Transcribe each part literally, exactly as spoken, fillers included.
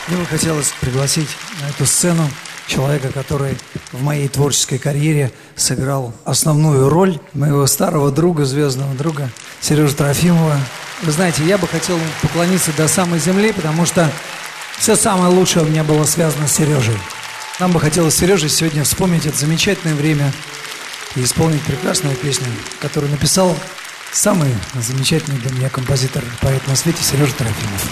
Мне бы хотелось пригласить на эту сцену человека, который в моей творческой карьере сыграл основную роль, моего старого друга, звездного друга Сережи Трофимова. Вы знаете, я бы хотел поклониться до самой земли, потому что все самое лучшее у меня было связано с Сережей. Нам бы хотелось с Сережей сегодня вспомнить это замечательное время и исполнить прекрасную песню, которую написал самый замечательный для меня композитор, поэт на свете Сережа Трофимов.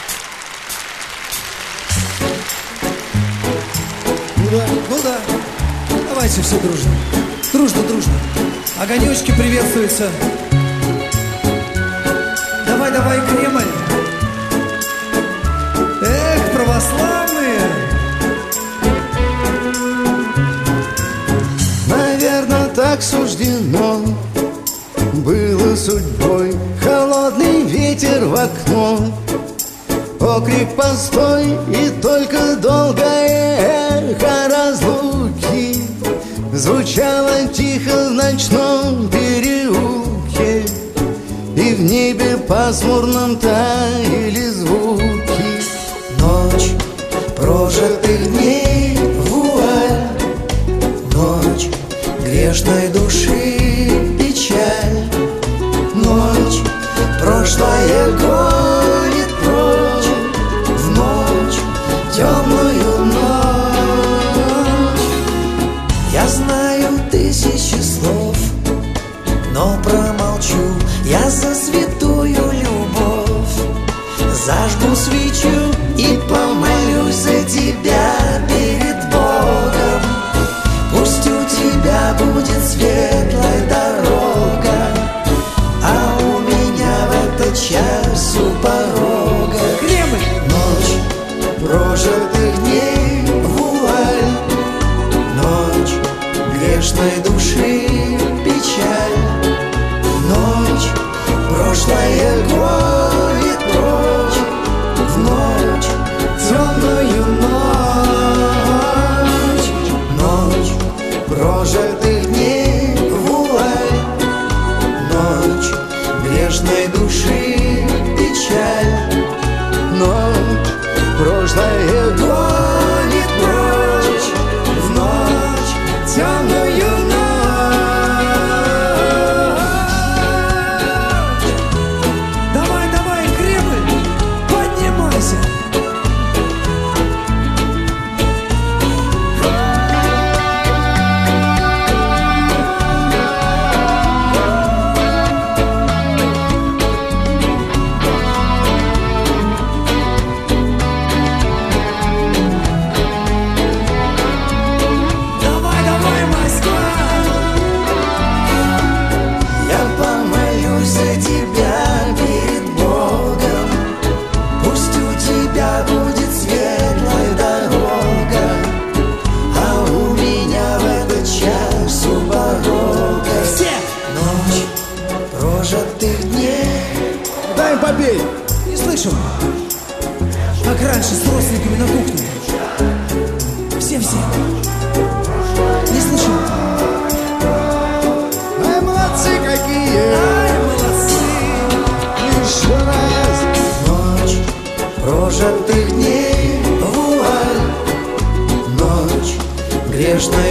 Ну да, ну да. Давайте все дружно. Дружно, дружно. Огонечки приветствуются. Давай, давай, Кремль. Эх, православные. Наверное, так суждено было судьбой. Холодный ветер в окно, окрик постой, и только долгое эхо разлуки звучало тихо в ночном переулке, и в небе пасмурном таяли звуки. Ночь прожитых дней вуаль, ночь грешной души печаль, ночь прошлое гонит прочь, в ночь, темную ночь. Я знаю тысячи слов, но промолчу я за святую любовь. Зажгу свечу и помолюсь за тебя перед Богом. Пусть у тебя будет светлая дорога, а у меня в этот час у порога Кремль! Ночь прожитых дней вуаль, ночь грешной души печаль, ночь прошлое гонит прочь, в ночь, темную ночь. Ночь прожитых дней вуаль, ночь грешной души печаль, ночь прошлое гонит прочь, в ночь, темную ночь. Давай, давай, Кремль, поднимайся! Давай, давай, Москва! Я помолюсь за тебя перед Богом. Пусть у тебя будет светлая дорога, а у меня в этот час у порога. Все! Ночь прожитых дней. Дай им побей! Не слышу! Как раньше с родственниками на кухне. Все-все! Не слышу! Ай, молодцы какие! Ай, молодцы! Еще раз! Ночь прожитых дней вуаль, ночь грешной